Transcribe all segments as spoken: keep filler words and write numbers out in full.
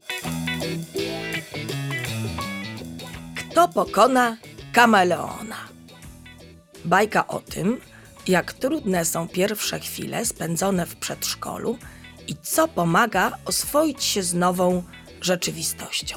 Kto pokona kameleona? Bajka o tym, jak trudne są pierwsze chwile spędzone w przedszkolu i co pomaga oswoić się z nową rzeczywistością.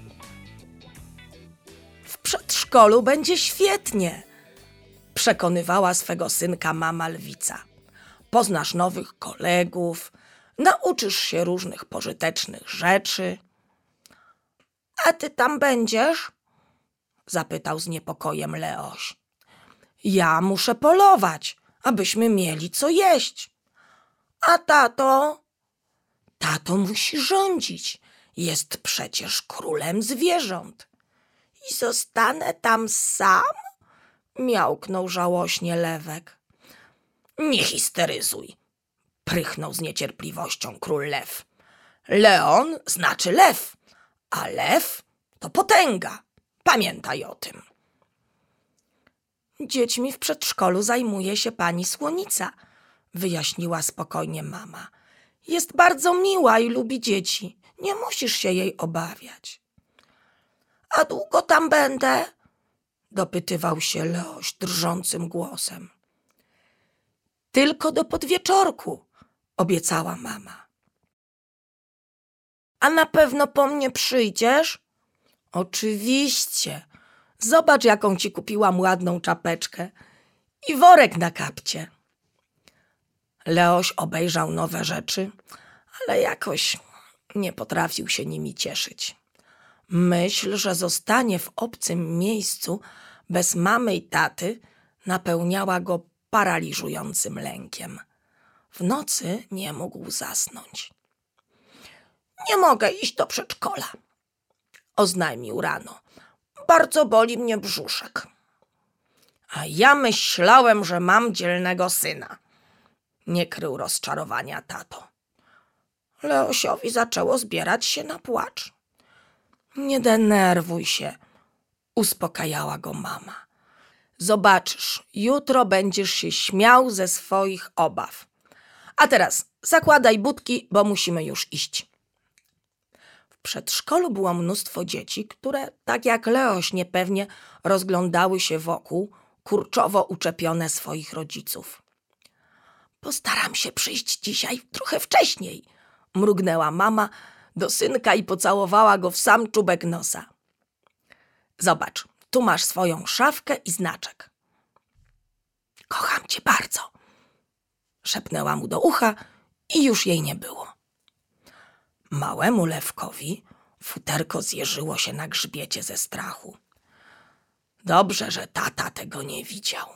W przedszkolu będzie świetnie, przekonywała swego synka mama lwica. Poznasz nowych kolegów, nauczysz się różnych pożytecznych rzeczy. A ty tam będziesz? Zapytał z niepokojem Leoś. Ja muszę polować, abyśmy mieli co jeść. A tato? Tato musi rządzić, jest przecież królem zwierząt. I zostanę tam sam? Miałknął żałośnie Lewek. Nie histeryzuj, prychnął z niecierpliwością król lew. Leon znaczy lew, a lew to potęga. Pamiętaj o tym. Dziećmi w przedszkolu zajmuje się pani Słonica, wyjaśniła spokojnie mama. Jest bardzo miła i lubi dzieci. Nie musisz się jej obawiać. A długo tam będę? Dopytywał się Leoś drżącym głosem. Tylko do podwieczorku, obiecała mama. A na pewno po mnie przyjdziesz? Oczywiście. Zobacz, jaką ci kupiłam ładną czapeczkę i worek na kapcie. Leoś obejrzał nowe rzeczy, ale jakoś nie potrafił się nimi cieszyć. Myśl, że zostanie w obcym miejscu bez mamy i taty, napełniała go paraliżującym lękiem. W nocy nie mógł zasnąć. Nie mogę iść do przedszkola, oznajmił rano. Bardzo boli mnie brzuszek. A ja myślałem, że mam dzielnego syna. Nie krył rozczarowania tato. Leosiowi zaczęło zbierać się na płacz. Nie denerwuj się, uspokajała go mama. Zobaczysz, jutro będziesz się śmiał ze swoich obaw. A teraz zakładaj budki, bo musimy już iść. W przedszkolu było mnóstwo dzieci, które, tak jak Leoś, niepewnie rozglądały się wokół, kurczowo uczepione swoich rodziców. Postaram się przyjść dzisiaj trochę wcześniej, mrugnęła mama do synka i pocałowała go w sam czubek nosa. Zobacz, tu masz swoją szafkę i znaczek. Kocham cię bardzo, szepnęła mu do ucha i już jej nie było. Małemu Lewkowi futerko zjeżyło się na grzbiecie ze strachu. Dobrze, że tata tego nie widział.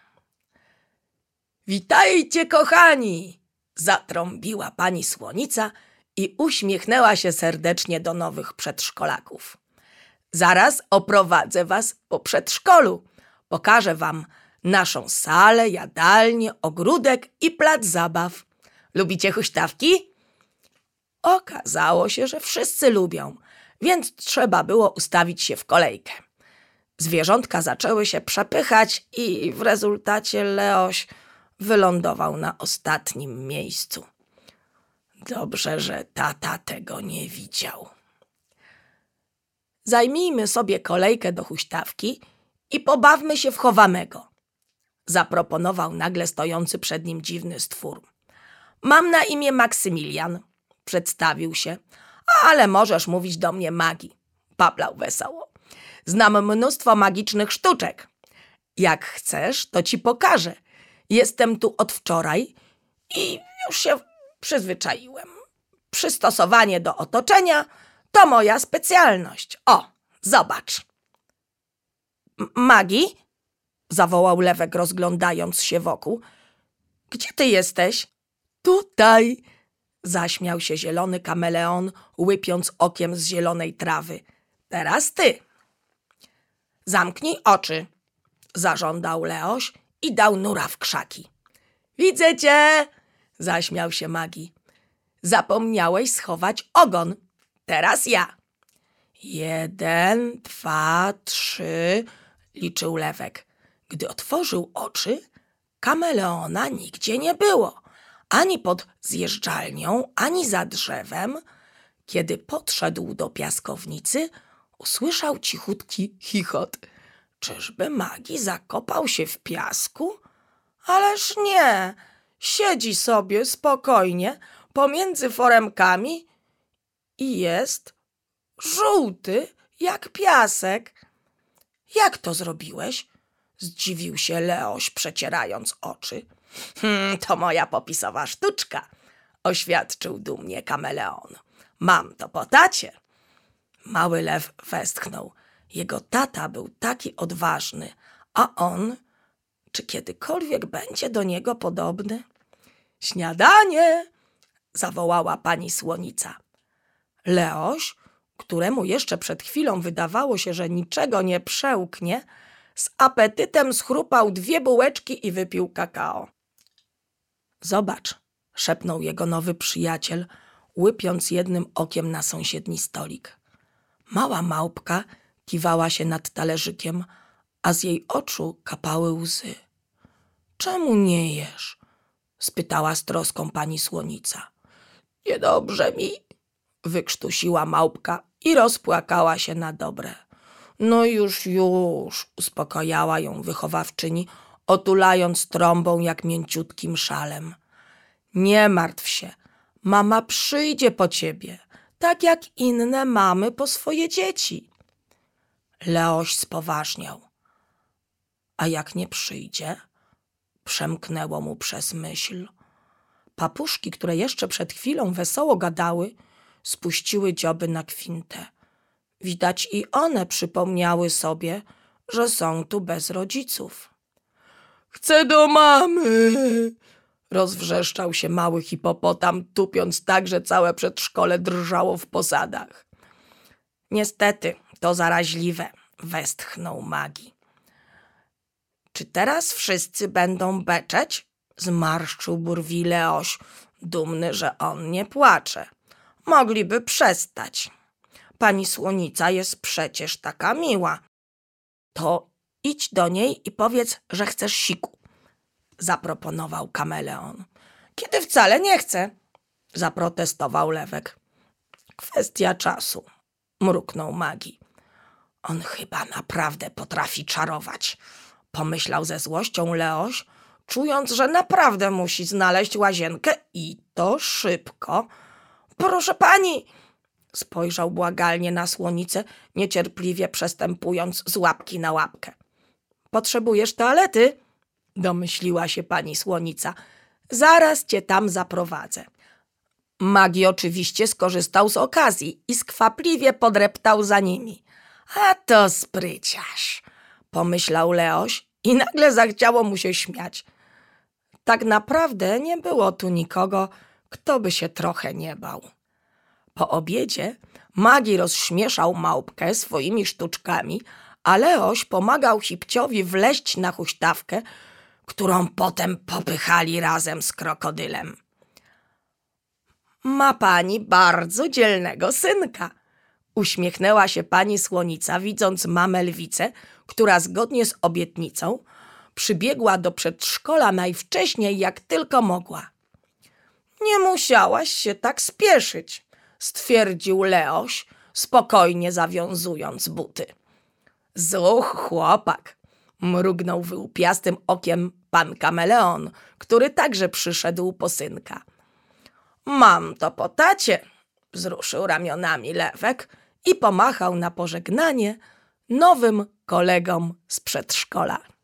Witajcie, kochani! Zatrąbiła pani Słonica i uśmiechnęła się serdecznie do nowych przedszkolaków. Zaraz oprowadzę was po przedszkolu. Pokażę wam naszą salę, jadalnię, ogródek i plac zabaw. Lubicie huśtawki? Okazało się, że wszyscy lubią, więc trzeba było ustawić się w kolejkę. Zwierzątka zaczęły się przepychać i w rezultacie Leoś wylądował na ostatnim miejscu. Dobrze, że tata tego nie widział. Zajmijmy sobie kolejkę do huśtawki i pobawmy się w chowanego, zaproponował nagle stojący przed nim dziwny stwór. Mam na imię Maksymilian, przedstawił się, ale możesz mówić do mnie Magi, paplał wesoło. Znam mnóstwo magicznych sztuczek. Jak chcesz, to ci pokażę. Jestem tu od wczoraj i już się przyzwyczaiłem. Przystosowanie do otoczenia to moja specjalność. O, zobacz. M- Magi? Zawołał Lewek, rozglądając się wokół. Gdzie ty jesteś? Tutaj, zaśmiał się zielony kameleon, łypiąc okiem z zielonej trawy. Teraz ty. Zamknij oczy, zażądał Leoś i dał nura w krzaki. Widzę cię, zaśmiał się Magi. Zapomniałeś schować ogon. Teraz ja. Jeden, dwa, trzy, liczył Lewek. Gdy otworzył oczy, kameleona nigdzie nie było. Ani pod zjeżdżalnią, ani za drzewem. Kiedy podszedł do piaskownicy, usłyszał cichutki chichot. Czyżby Magi zakopał się w piasku? Ależ nie, siedzi sobie spokojnie pomiędzy foremkami i jest żółty jak piasek. Jak to zrobiłeś? Zdziwił się Leoś, przecierając oczy. Hmm, to moja popisowa sztuczka, oświadczył dumnie kameleon. Mam to po tacie. Mały lew westchnął. Jego tata był taki odważny, a on, czy kiedykolwiek będzie do niego podobny? Śniadanie! Zawołała pani słonica. Leoś, któremu jeszcze przed chwilą wydawało się, że niczego nie przełknie, z apetytem schrupał dwie bułeczki i wypił kakao. Zobacz, szepnął jego nowy przyjaciel, łypiąc jednym okiem na sąsiedni stolik. Mała małpka kiwała się nad talerzykiem, a z jej oczu kapały łzy. Czemu nie jesz? Spytała z troską pani słonica. Niedobrze mi, wykrztusiła małpka i rozpłakała się na dobre. No już, już, uspokajała ją wychowawczyni, otulając trąbą jak mięciutkim szalem. Nie martw się, mama przyjdzie po ciebie, tak jak inne mamy po swoje dzieci. Leoś spoważniał. A jak nie przyjdzie? Przemknęło mu przez myśl. Papuszki, które jeszcze przed chwilą wesoło gadały, spuściły dzioby na kwintę. Widać i one przypomniały sobie, że są tu bez rodziców. Chcę do mamy! Rozwrzeszczał się mały hipopotam, tupiąc tak, że całe przedszkole drżało w posadach. Niestety, to zaraźliwe, westchnął Magi. Czy teraz wszyscy będą beczeć? Zmarszczył brwi Leoś, dumny, że on nie płacze. Mogliby przestać. Pani słonica jest przecież taka miła. To idź do niej i powiedz, że chcesz siku, zaproponował kameleon. Kiedy wcale nie chcę, zaprotestował lewek. Kwestia czasu, mruknął Magi. On chyba naprawdę potrafi czarować, pomyślał ze złością Leoś, czując, że naprawdę musi znaleźć łazienkę i to szybko. Proszę pani, spojrzał błagalnie na słonicę, niecierpliwie przestępując z łapki na łapkę. Potrzebujesz toalety? Domyśliła się pani słonica. Zaraz cię tam zaprowadzę. Magi oczywiście skorzystał z okazji i skwapliwie podreptał za nimi. A to spryciarz, pomyślał Leoś i nagle zachciało mu się śmiać. Tak naprawdę nie było tu nikogo, kto by się trochę nie bał. Po obiedzie Magi rozśmieszał małpkę swoimi sztuczkami, a Leoś pomagał Hipciowi wleźć na huśtawkę, którą potem popychali razem z krokodylem. Ma pani bardzo dzielnego synka, uśmiechnęła się pani słonica, widząc mamę lwicę, która zgodnie z obietnicą przybiegła do przedszkola najwcześniej, jak tylko mogła. Nie musiałaś się tak spieszyć, stwierdził Leoś, spokojnie zawiązując buty. Zuch, chłopak, mrugnął wyłupiastym okiem pan kameleon, który także przyszedł po synka. Mam to po tacie, wzruszył ramionami lewek i pomachał na pożegnanie nowym kolegom z przedszkola.